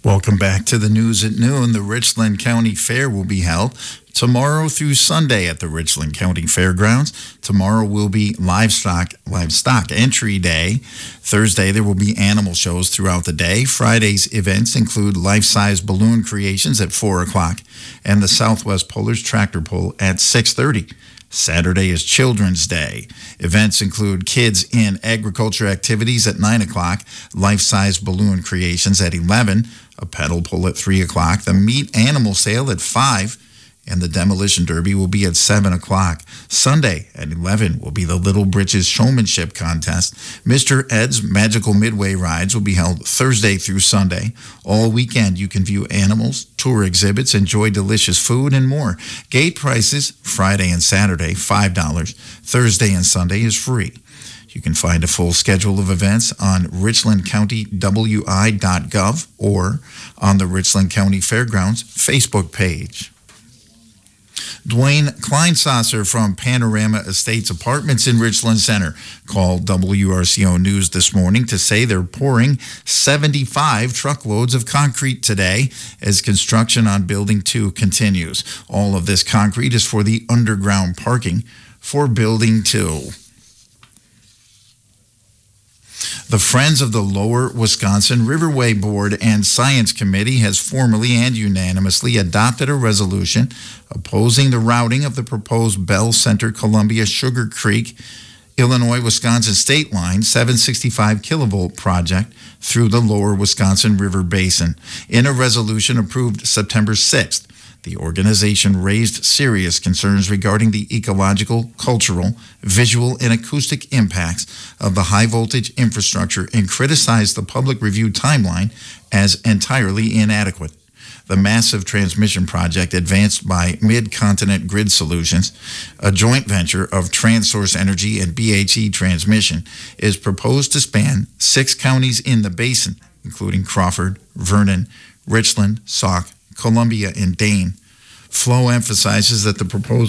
Welcome back to the news at noon. The Richland County Fair will be held tomorrow through Sunday at the Richland County Fairgrounds. Tomorrow will be livestock entry day. Thursday, there will be animal shows throughout the day. Friday's events include life-size balloon creations at 4 o'clock and the Southwest Pullers tractor pull at 6:30. Saturday is Children's Day. Events include kids in agriculture activities at 9 o'clock, life-size balloon creations at 11, a pedal pull at 3 o'clock, the meat animal sale at 5, and the demolition derby will be at 7 o'clock. Sunday at 11 will be the Little Britches Showmanship Contest. Mr. Ed's Magical Midway rides will be held Thursday through Sunday. All weekend you can view animals, tour exhibits, enjoy delicious food, and more. Gate prices, Friday and Saturday, $5. Thursday and Sunday is free. You can find a full schedule of events on richlandcountywi.gov or on the Richland County Fairgrounds Facebook page. Dwayne Kleinsasser from Panorama Estates Apartments in Richland Center called WRCO News this morning to say they're pouring 75 truckloads of concrete today as construction on Building 2 continues. All of this concrete is for the underground parking for Building 2. The Friends of the Lower Wisconsin Riverway Board and Science Committee has formally and unanimously adopted a resolution opposing the routing of the proposed Bell Center Columbia Sugar Creek, Illinois-Wisconsin state line 765 kilovolt project through the Lower Wisconsin River Basin. In a resolution approved September 6th, the organization raised serious concerns regarding the ecological, cultural, visual, and acoustic impacts of the high-voltage infrastructure and criticized the public review timeline as entirely inadequate. The massive transmission project advanced by Mid-Continent Grid Solutions, a joint venture of TransSource Energy and BHE Transmission, is proposed to span 6 counties in the basin, including Crawford, Vernon, Richland, Sauk, Columbia, and Dane. Flow emphasizes that the proposed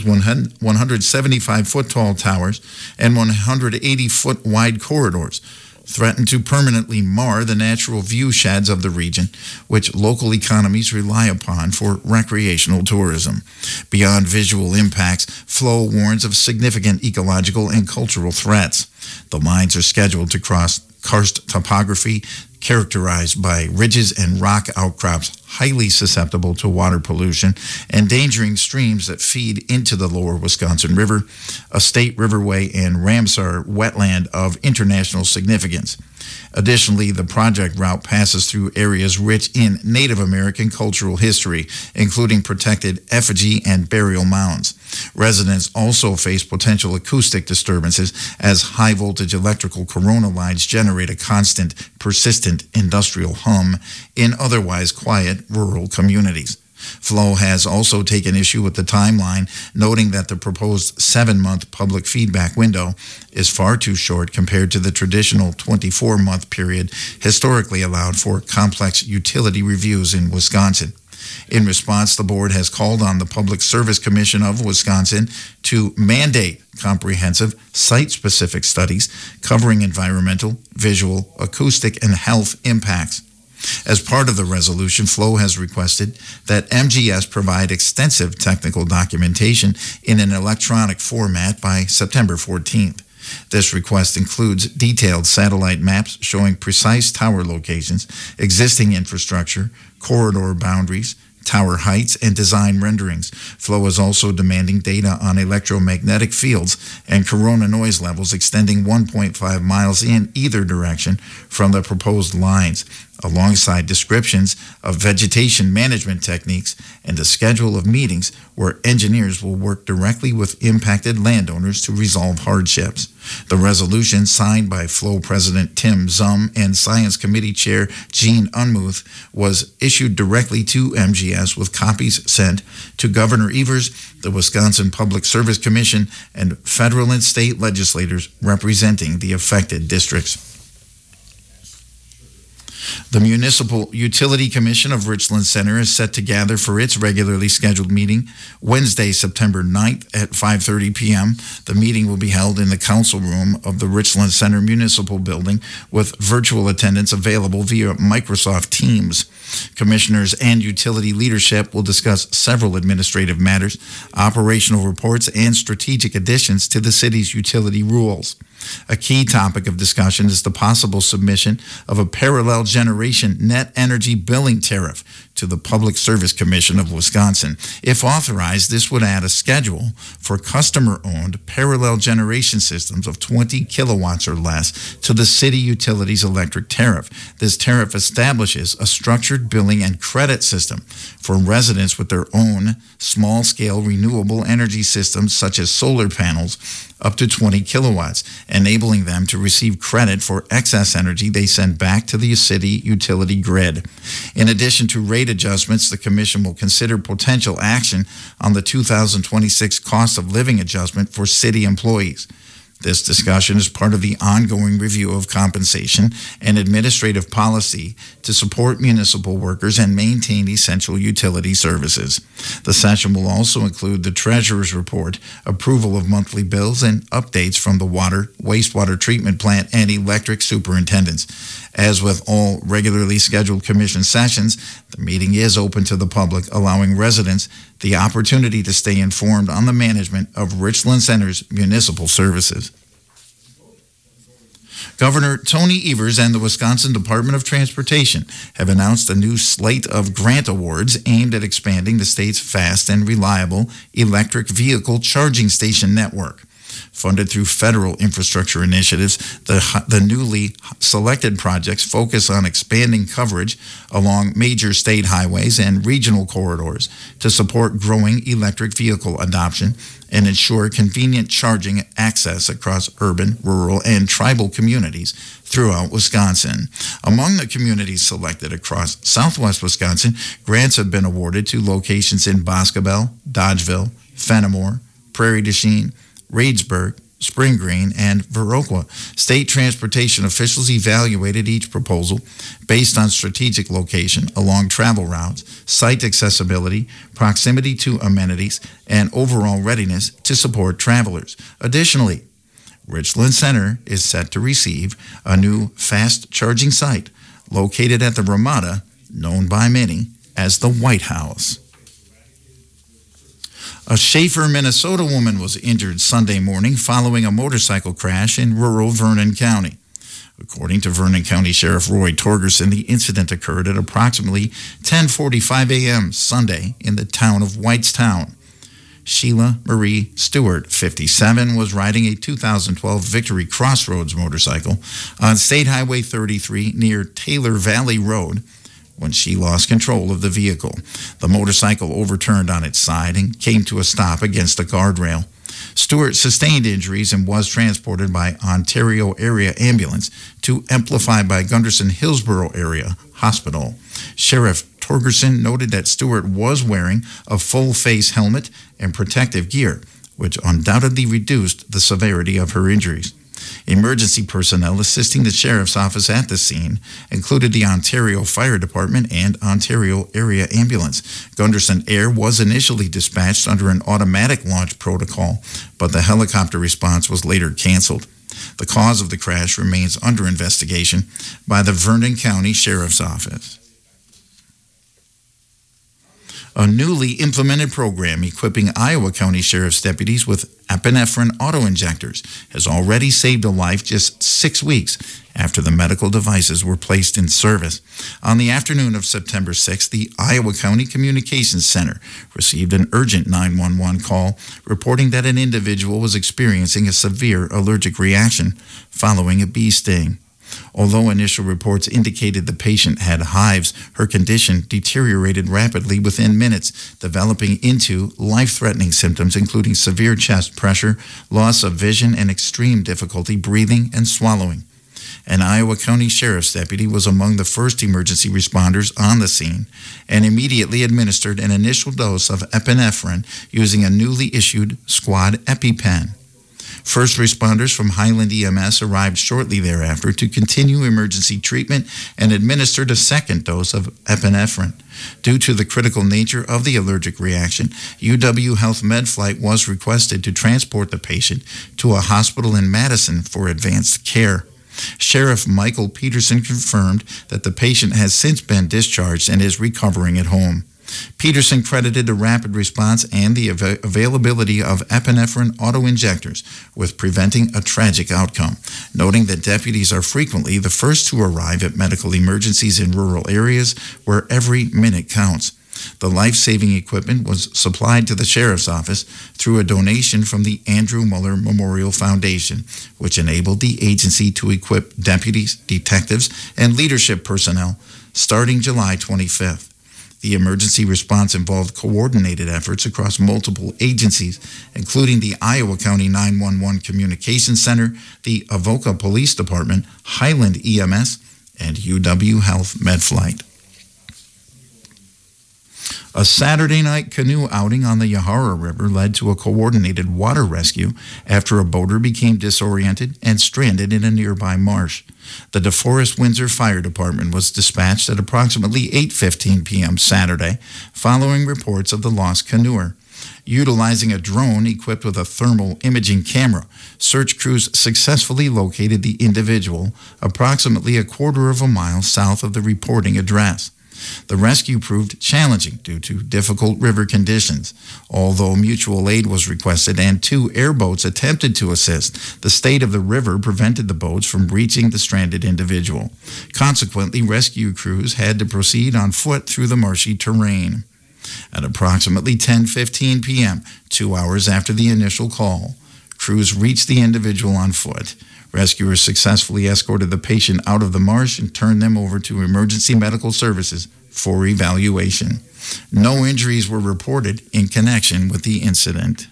175-foot tall towers and 180-foot wide corridors threaten to permanently mar the natural view sheds of the region, which local economies rely upon for recreational tourism. Beyond visual impacts, Flow warns of significant ecological and cultural threats. The lines are scheduled to cross karst topography characterized by ridges and rock outcrops highly susceptible to water pollution, endangering streams that feed into the Lower Wisconsin River, a state riverway and Ramsar wetland of international significance. Additionally, the project route passes through areas rich in Native American cultural history, including protected effigy and burial mounds. Residents also face potential acoustic disturbances as high-voltage electrical corona lines generate a constant, persistent industrial hum in otherwise quiet rural communities. Flow has also taken issue with the timeline, noting that the proposed 7-month public feedback window is far too short compared to the traditional 24-month period historically allowed for complex utility reviews in Wisconsin. In response, the board has called on the Public Service Commission of Wisconsin to mandate comprehensive site-specific studies covering environmental, visual, acoustic, and health impacts. As part of the resolution, Flow has requested that MGS provide extensive technical documentation in an electronic format by September 14th. This request includes detailed satellite maps showing precise tower locations, existing infrastructure, corridor boundaries, tower heights, and design renderings. Flow is also demanding data on electromagnetic fields and corona noise levels extending 1.5 miles in either direction from the proposed lines, alongside descriptions of vegetation management techniques and a schedule of meetings where engineers will work directly with impacted landowners to resolve hardships. The resolution, signed by Flow President Tim Zum and Science Committee Chair Gene Unmuth, was issued directly to MGS with copies sent to Governor Evers, the Wisconsin Public Service Commission, and federal and state legislators representing the affected districts. The Municipal Utility Commission of Richland Center is set to gather for its regularly scheduled meeting Wednesday, September 9th at 5:30 p.m. The meeting will be held in the council room of the Richland Center Municipal Building with virtual attendance available via Microsoft Teams. Commissioners and utility leadership will discuss several administrative matters, operational reports, and strategic additions to the city's utility rules. A key topic of discussion is the possible submission of a parallel generation net energy billing tariff to the Public Service Commission of Wisconsin. If authorized, this would add a schedule for customer-owned parallel generation systems of 20 kilowatts or less to the city utilities electric tariff. This tariff establishes a structured billing and credit system for residents with their own small-scale renewable energy systems such as solar panels up to 20 kilowatts, enabling them to receive credit for excess energy they send back to the city utility grid. In addition to rate adjustments, the Commission will consider potential action on the 2026 cost of living adjustment for city employees. This discussion is part of the ongoing review of compensation and administrative policy to support municipal workers and maintain essential utility services. The session will also include the Treasurer's Report, approval of monthly bills, and updates from the water, wastewater treatment plant, and electric superintendents. As with all regularly scheduled Commission sessions, the meeting is open to the public, allowing residents the opportunity to stay informed on the management of Richland Center's municipal services. Governor Tony Evers and the Wisconsin Department of Transportation have announced a new slate of grant awards aimed at expanding the state's fast and reliable electric vehicle charging station network. Funded through federal infrastructure initiatives, the newly selected projects focus on expanding coverage along major state highways and regional corridors to support growing electric vehicle adoption and ensure convenient charging access across urban, rural, and tribal communities throughout Wisconsin. Among the communities selected across southwest Wisconsin, grants have been awarded to locations in Boscobel, Dodgeville, Fenimore, Prairie du Chien, Reedsburg, Spring Green, and Viroqua. State transportation officials evaluated each proposal based on strategic location along travel routes, site accessibility, proximity to amenities, and overall readiness to support travelers. Additionally, Richland Center is set to receive a new fast charging site located at the Ramada, known by many as the White House. A Schaefer, Minnesota woman was injured Sunday morning following a motorcycle crash in rural Vernon County. According to Vernon County Sheriff Roy Torgerson, the incident occurred at approximately 10:45 a.m. Sunday in the town of Whitestown. Sheila Marie Stewart, 57, was riding a 2012 Victory Crossroads motorcycle on State Highway 33 near Taylor Valley Road when she lost control of the vehicle. The motorcycle overturned on its side and came to a stop against a guardrail. Stewart sustained injuries and was transported by Ontario Area Ambulance to Amplify by Gunderson Hillsborough Area Hospital. Sheriff Torgerson noted that Stewart was wearing a full-face helmet and protective gear, which undoubtedly reduced the severity of her injuries. Emergency personnel assisting the sheriff's office at the scene included the Ontario Fire Department and Ontario Area Ambulance. Gunderson Air was initially dispatched under an automatic launch protocol, but the helicopter response was later canceled. The cause of the crash remains under investigation by the Vernon County Sheriff's Office. A newly implemented program equipping Iowa County Sheriff's deputies with epinephrine auto-injectors has already saved a life just 6 weeks after the medical devices were placed in service. On the afternoon of September 6th, the Iowa County Communications Center received an urgent 911 call reporting that an individual was experiencing a severe allergic reaction following a bee sting. Although initial reports indicated the patient had hives, her condition deteriorated rapidly within minutes, developing into life-threatening symptoms including severe chest pressure, loss of vision, and extreme difficulty breathing and swallowing. An Iowa County Sheriff's deputy was among the first emergency responders on the scene and immediately administered an initial dose of epinephrine using a newly issued Squad EpiPen. First responders from Highland EMS arrived shortly thereafter to continue emergency treatment and administered a second dose of epinephrine. Due to the critical nature of the allergic reaction, UW Health MedFlight was requested to transport the patient to a hospital in Madison for advanced care. Sheriff Michael Peterson confirmed that the patient has since been discharged and is recovering at home. Peterson credited the rapid response and the availability of epinephrine auto-injectors with preventing a tragic outcome, noting that deputies are frequently the first to arrive at medical emergencies in rural areas where every minute counts. The life-saving equipment was supplied to the sheriff's office through a donation from the Andrew Muller Memorial Foundation, which enabled the agency to equip deputies, detectives, and leadership personnel starting July 25th. The emergency response involved coordinated efforts across multiple agencies, including the Iowa County 911 Communications Center, the Avoca Police Department, Highland EMS, and UW Health MedFlight. A Saturday night canoe outing on the Yahara River led to a coordinated water rescue after a boater became disoriented and stranded in a nearby marsh. The DeForest Windsor Fire Department was dispatched at approximately 8:15 p.m. Saturday, following reports of the lost canoer. Utilizing a drone equipped with a thermal imaging camera, search crews successfully located the individual approximately a quarter of a mile south of the reporting address. The rescue proved challenging due to difficult river conditions. Although mutual aid was requested and 2 airboats attempted to assist, the state of the river prevented the boats from reaching the stranded individual. Consequently, rescue crews had to proceed on foot through the marshy terrain. At approximately 10:15 p.m., 2 hours after the initial call, crews reached the individual on foot. Rescuers successfully escorted the patient out of the marsh and turned them over to emergency medical services for evaluation. No injuries were reported in connection with the incident.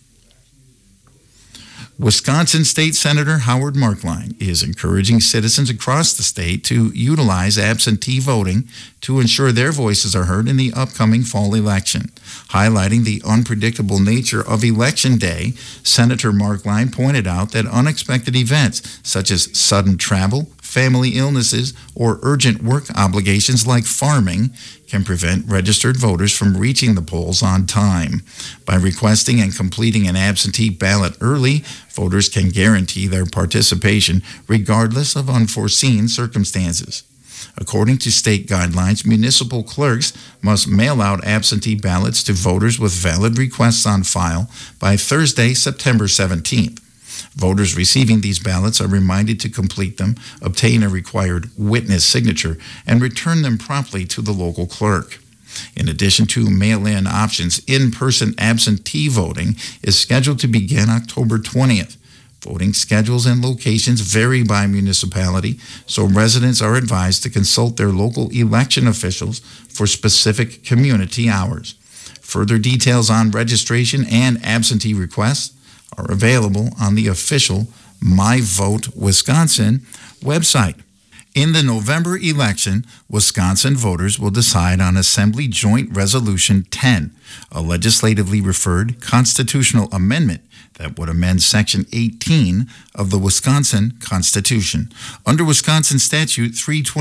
Wisconsin State Senator Howard Marklein is encouraging citizens across the state to utilize absentee voting to ensure their voices are heard in the upcoming fall election. Highlighting the unpredictable nature of Election Day, Senator Marklein pointed out that unexpected events such as sudden travel, family illnesses, or urgent work obligations like farming can prevent registered voters from reaching the polls on time. By requesting and completing an absentee ballot early, voters can guarantee their participation regardless of unforeseen circumstances. According to state guidelines, municipal clerks must mail out absentee ballots to voters with valid requests on file by Thursday, September 17th. Voters receiving these ballots are reminded to complete them, obtain a required witness signature, and return them promptly to the local clerk. In addition to mail-in options, in-person absentee voting is scheduled to begin October 20th. Voting schedules and locations vary by municipality, so residents are advised to consult their local election officials for specific community hours. Further details on registration and absentee requests are available on the official My Vote Wisconsin website. In the November election, Wisconsin voters will decide on Assembly Joint Resolution 10, a legislatively referred constitutional amendment that would amend Section 18 of the Wisconsin Constitution. Under Wisconsin Statute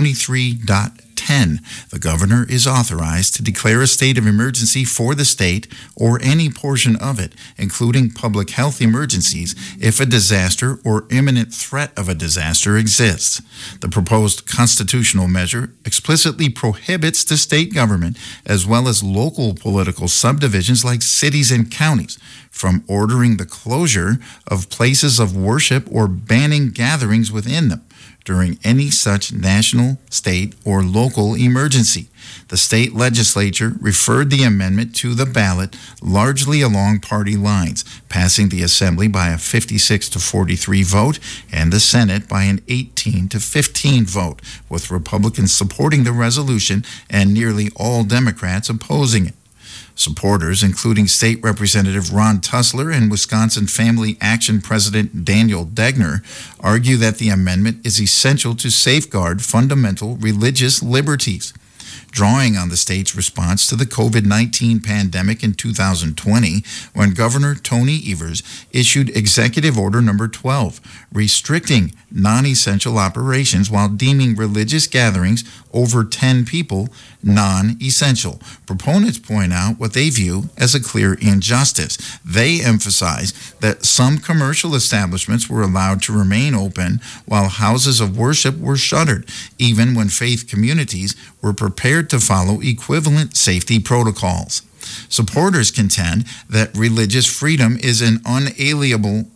323.10, the governor is authorized to declare a state of emergency for the state or any portion of it, including public health emergencies, if a disaster or imminent threat of a disaster exists. The proposed constitutional measure explicitly prohibits the state government, as well as local political subdivisions like cities and counties, from ordering the closure of places of worship or banning gatherings within them during any such national, state, or local emergency. The state legislature referred the amendment to the ballot largely along party lines, passing the Assembly by a 56-43 vote and the Senate by an 18-15 vote, with Republicans supporting the resolution and nearly all Democrats opposing it. Supporters, including State Representative Ron Tussler and Wisconsin Family Action President Daniel Degner, argue that the amendment is essential to safeguard fundamental religious liberties. drawing on the state's response to the COVID-19 pandemic in 2020, when Governor Tony Evers issued Executive Order Number 12, restricting non-essential operations while deeming religious gatherings over 10 people non-essential. Proponents point out what they view as a clear injustice. They emphasize that some commercial establishments were allowed to remain open while houses of worship were shuttered, even when faith communities were prepared to follow equivalent safety protocols. Supporters contend that religious freedom is an unalienable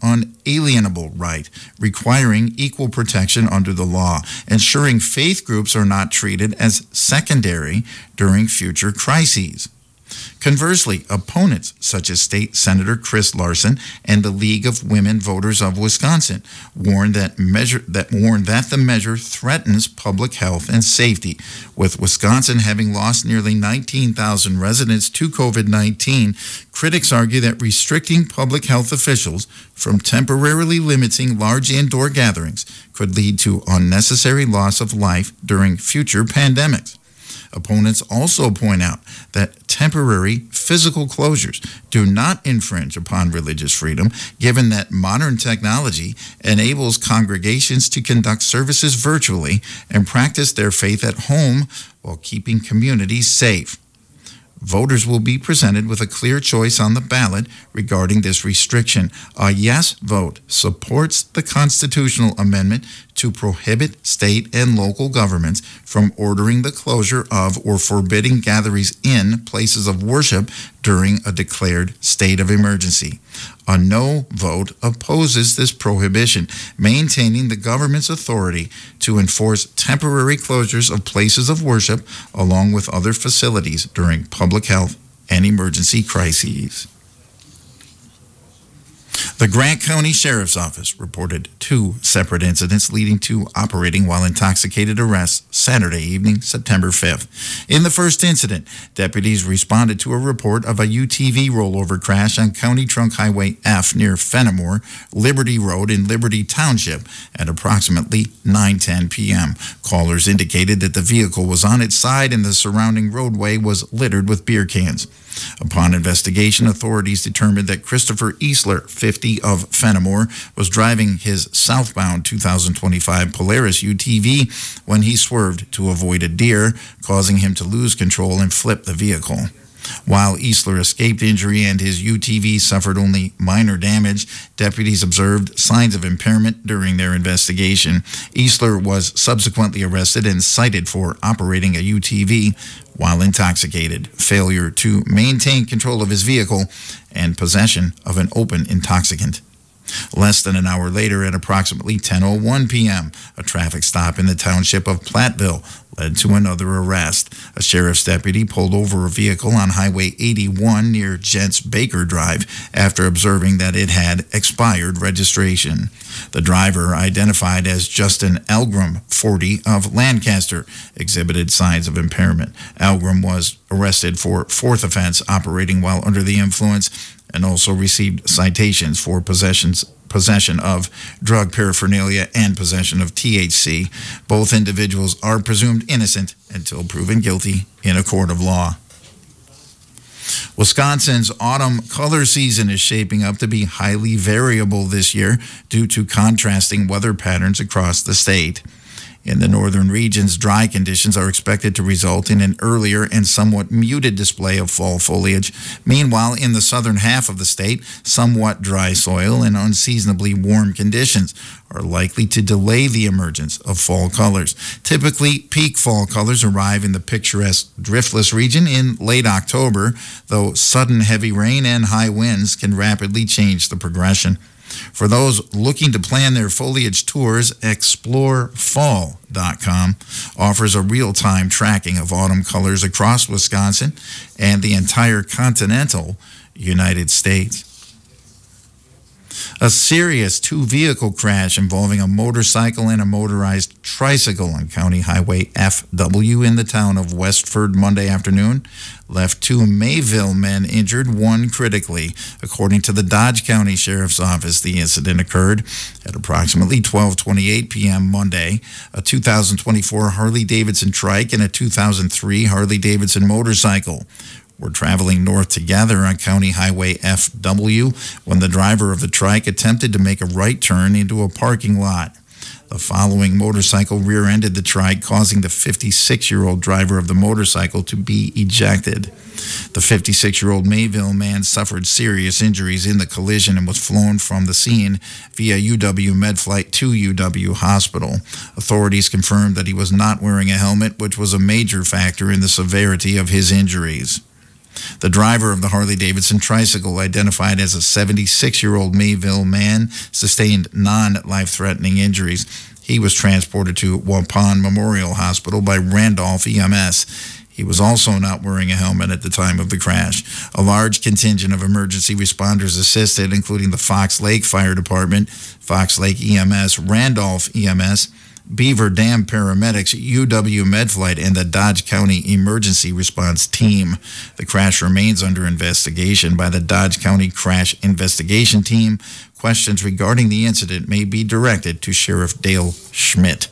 right, requiring equal protection under the law, ensuring faith groups are not treated as secondary during future crises. Conversely, opponents such as State Senator Chris Larson and the League of Women Voters of Wisconsin warned that the measure threatens public health and safety. With Wisconsin having lost nearly 19,000 residents to COVID-19, critics argue that restricting public health officials from temporarily limiting large indoor gatherings could lead to unnecessary loss of life during future pandemics. Opponents also point out that temporary physical closures do not infringe upon religious freedom, given that modern technology enables congregations to conduct services virtually and practice their faith at home while keeping communities safe. Voters will be presented with a clear choice on the ballot regarding this restriction. A yes vote supports the constitutional amendment to prohibit state and local governments from ordering the closure of or forbidding gatherings in places of worship during a declared state of emergency. A no vote opposes this prohibition, maintaining the government's authority to enforce temporary closures of places of worship along with other facilities during public health and emergency crises. The Grant County Sheriff's Office reported 2 separate incidents leading to operating while intoxicated arrests Saturday evening, September 5th. In the first incident, deputies responded to a report of a UTV rollover crash on County Trunk Highway F near Fenimore, Liberty Road in Liberty Township at approximately 9:10 p.m. Callers indicated that the vehicle was on its side and the surrounding roadway was littered with beer cans. Upon investigation, authorities determined that Christopher Easler, 50 of Fenimore, was driving his southbound 2025 Polaris UTV when he swerved to avoid a deer, causing him to lose control and flip the vehicle. While Easler escaped injury and his UTV suffered only minor damage, deputies observed signs of impairment during their investigation. Easler was subsequently arrested and cited for operating a UTV while intoxicated, failure to maintain control of his vehicle, and possession of an open intoxicant. Less than an hour later, at approximately 10:01 p.m., a traffic stop in the township of Platteville led to another arrest. A sheriff's deputy pulled over a vehicle on Highway 81 near Gents Baker Drive after observing that it had expired registration. The driver, identified as Justin Algram, 40, of Lancaster, exhibited signs of impairment. Algram was arrested for 4th offense, operating while under the influence, and also received citations for possession of drug paraphernalia and possession of THC. Both individuals are presumed innocent until proven guilty in a court of law. Wisconsin's autumn color season is shaping up to be highly variable this year due to contrasting weather patterns across the state. In the northern regions, dry conditions are expected to result in an earlier and somewhat muted display of fall foliage. Meanwhile, in the southern half of the state, somewhat dry soil and unseasonably warm conditions are likely to delay the emergence of fall colors. Typically, peak fall colors arrive in the picturesque Driftless region in late October, though sudden heavy rain and high winds can rapidly change the progression. For those looking to plan their foliage tours, ExploreFall.com offers a real-time tracking of autumn colors across Wisconsin and the entire continental United States. A serious two-vehicle crash involving a motorcycle and a motorized tricycle on County Highway FW in the town of Westford Monday afternoon left two Mayville men injured, one critically. According to the Dodge County Sheriff's Office, the incident occurred at approximately 12:28 p.m. Monday. A 2024 Harley-Davidson trike and a 2003 Harley-Davidson motorcycle were traveling north together on County Highway FW when the driver of the trike attempted to make a right turn into a parking lot. The following motorcycle rear-ended the trike, causing the 56-year-old driver of the motorcycle to be ejected. The 56-year-old Mayville man suffered serious injuries in the collision and was flown from the scene via UW Medflight to UW Hospital. Authorities confirmed that he was not wearing a helmet, which was a major factor in the severity of his injuries. The driver of the Harley-Davidson tricycle, identified as a 76-year-old Mayville man, sustained non-life-threatening injuries. He was transported to Waupun Memorial Hospital by Randolph EMS. He was also not wearing a helmet at the time of the crash. A large contingent of emergency responders assisted, including the Fox Lake Fire Department, Fox Lake EMS, Randolph EMS, Beaver Dam Paramedics, UW Medflight, and the Dodge County Emergency Response Team. The crash remains under investigation by the Dodge County Crash Investigation Team. Questions regarding the incident may be directed to Sheriff Dale Schmidt.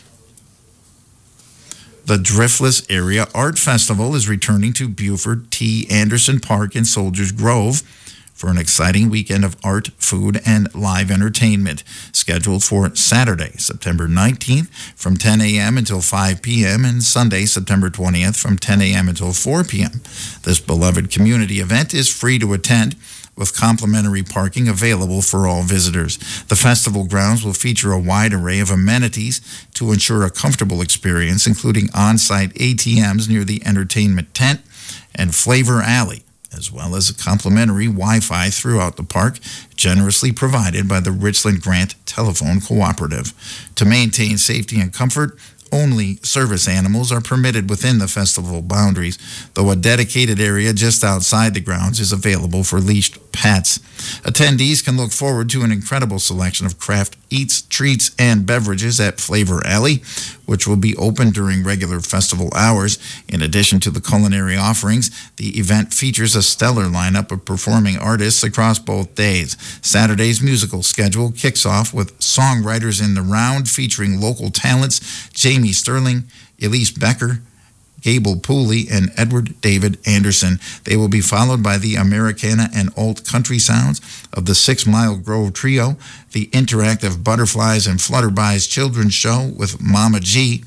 The Driftless Area Art Festival is returning to Buford T. Anderson Park in Soldiers Grove for an exciting weekend of art, food, and live entertainment, scheduled for Saturday, September 19th from 10 a.m. until 5 p.m. and Sunday, September 20th from 10 a.m. until 4 p.m. This beloved community event is free to attend, with complimentary parking available for all visitors. The festival grounds will feature a wide array of amenities to ensure a comfortable experience, including on-site ATMs near the entertainment tent and Flavor Alley, as well as complimentary Wi-Fi throughout the park, generously provided by the Richland Grant Telephone Cooperative. To maintain safety and comfort, only service animals are permitted within the festival boundaries, though a dedicated area just outside the grounds is available for leashed pets. Attendees can look forward to an incredible selection of craft eats, treats, and beverages at Flavor Alley, which will be open during regular festival hours. In addition to the culinary offerings, the event features a stellar lineup of performing artists across both days. Saturday's musical schedule kicks off with Songwriters in the Round featuring local talents Jamie Sterling, Elise Becker, Gable Pooley, and Edward David Anderson. They will be followed by the Americana and Alt Country sounds of the 6 Mile Grove Trio, the interactive Butterflies and Flutterbys children's show with Mama G,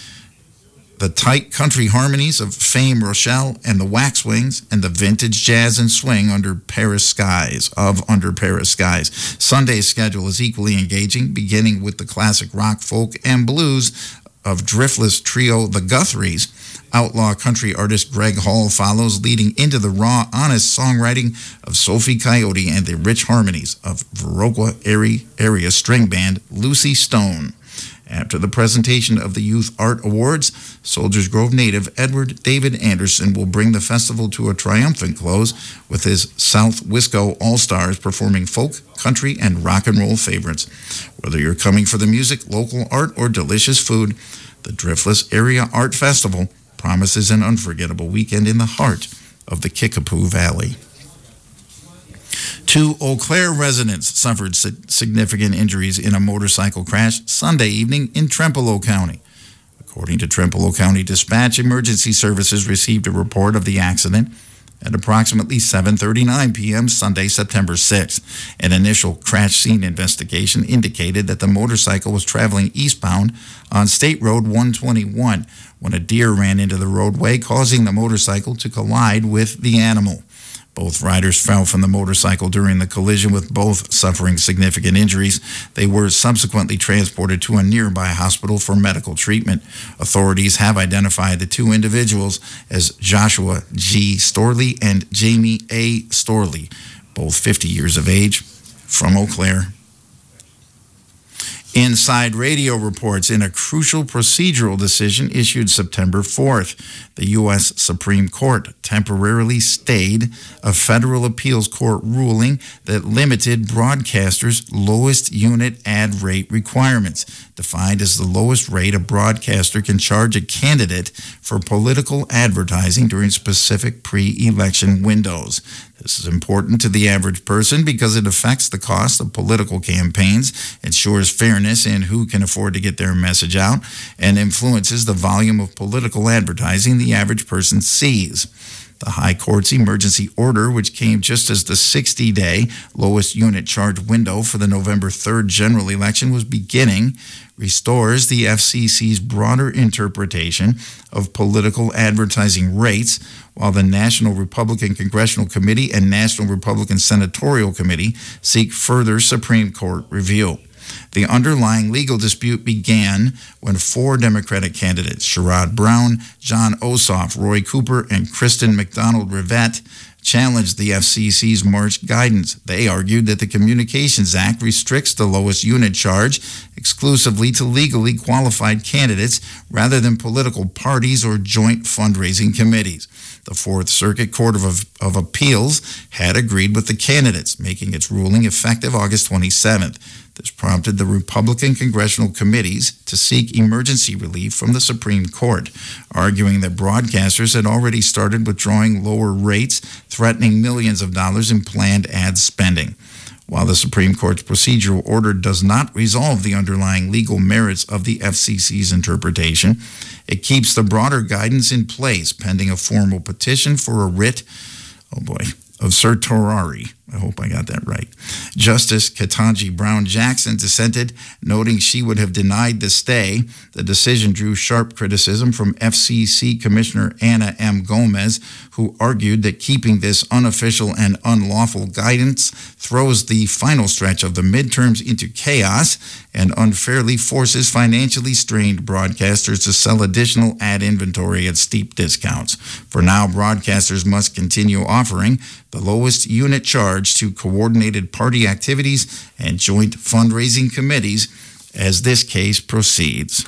the tight country harmonies of Fame Rochelle and the Waxwings, and the vintage jazz and swing Under Paris Skies. Sunday's schedule is equally engaging, beginning with the classic rock, folk, and blues of Driftless trio The Guthries. Outlaw country artist Greg Hall follows, leading into the raw, honest songwriting of Sophie Coyote and the rich harmonies of Viroqua area string band Lucy Stone. After the presentation of the Youth Art Awards, Soldiers Grove native Edward David Anderson will bring the festival to a triumphant close with his South Wisco All-Stars performing folk, country, and rock and roll favorites. Whether you're coming for the music, local art, or delicious food, the Driftless Area Art Festival promises an unforgettable weekend in the heart of the Kickapoo Valley. 2 Eau Claire residents suffered significant injuries in a motorcycle crash Sunday evening in Trempealeau County. According to Trempealeau County Dispatch, emergency services received a report of the accident at approximately 7:39 p.m. Sunday, September 6th. An initial crash scene investigation indicated that the motorcycle was traveling eastbound on State Road 121 when a deer ran into the roadway, causing the motorcycle to collide with the animal. Both riders fell from the motorcycle during the collision, with both suffering significant injuries. They were subsequently transported to a nearby hospital for medical treatment. Authorities have identified the 2 individuals as Joshua G. Storley and Jamie A. Storley, both 50 years of age, from Eau Claire. Inside Radio reports in a crucial procedural decision issued September 4th, the U.S. Supreme Court temporarily stayed a federal appeals court ruling that limited broadcasters' lowest unit ad rate requirements, defined as the lowest rate a broadcaster can charge a candidate for political advertising during specific pre-election windows. This is important to the average person because it affects the cost of political campaigns, ensures fairness in who can afford to get their message out, and influences the volume of political advertising the average person sees. The High Court's emergency order, which came just as the 60-day lowest unit charge window for the November 3rd general election was beginning, restores the FCC's broader interpretation of political advertising rates, while the National Republican Congressional Committee and National Republican Senatorial Committee seek further Supreme Court review. The underlying legal dispute began when 4 Democratic candidates, Sherrod Brown, Jon Ossoff, Roy Cooper, and Kristen McDonald-Rivette, challenged the FCC's March guidance. They argued that the Communications Act restricts the lowest unit charge exclusively to legally qualified candidates rather than political parties or joint fundraising committees. The Fourth Circuit Court of Appeals had agreed with the candidates, making its ruling effective August 27th. This prompted the Republican congressional committees to seek emergency relief from the Supreme Court, arguing that broadcasters had already started withdrawing lower rates, threatening millions of dollars in planned ad spending. While the Supreme Court's procedural order does not resolve the underlying legal merits of the FCC's interpretation, it keeps the broader guidance in place pending a formal petition for a writ, of certiorari. I hope I got that right. Justice Ketanji Brown Jackson dissented, noting she would have denied the stay. The decision drew sharp criticism from FCC Commissioner Anna M. Gomez, who argued that keeping this unofficial and unlawful guidance throws the final stretch of the midterms into chaos and unfairly forces financially strained broadcasters to sell additional ad inventory at steep discounts. For now, broadcasters must continue offering the lowest unit charge to coordinated party activities and joint fundraising committees as this case proceeds.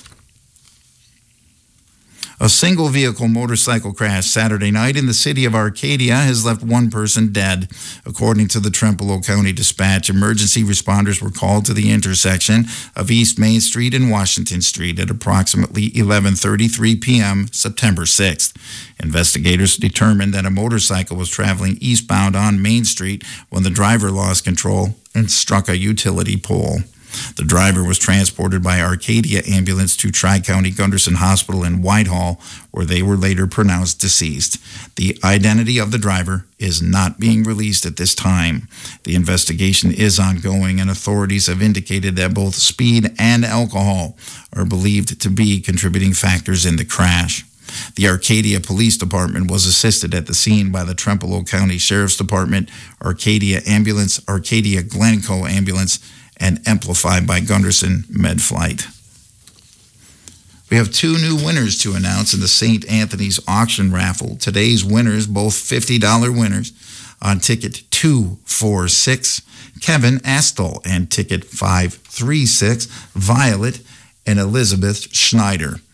A single-vehicle motorcycle crash Saturday night in the city of Arcadia has left one person dead. According to the Trempealeau County Dispatch, emergency responders were called to the intersection of East Main Street and Washington Street at approximately 11:33 p.m. September 6th. Investigators determined that a motorcycle was traveling eastbound on Main Street when the driver lost control and struck a utility pole. The driver was transported by Arcadia ambulance to Tri-County Gunderson Hospital in Whitehall, where they were later pronounced deceased. The identity of the driver is not being released at this time. The investigation is ongoing, and authorities have indicated that both speed and alcohol are believed to be contributing factors in the crash. The Arcadia Police Department was assisted at the scene by the Trempealeau County Sheriff's Department, Arcadia Ambulance, Arcadia Glencoe Ambulance, and amplified by Gunderson MedFlight. We have 2 new winners to announce in the St. Anthony's auction raffle. Today's winners, both $50 winners on ticket 246, Kevin Astol, and ticket 536, Violet and Elizabeth Schneider.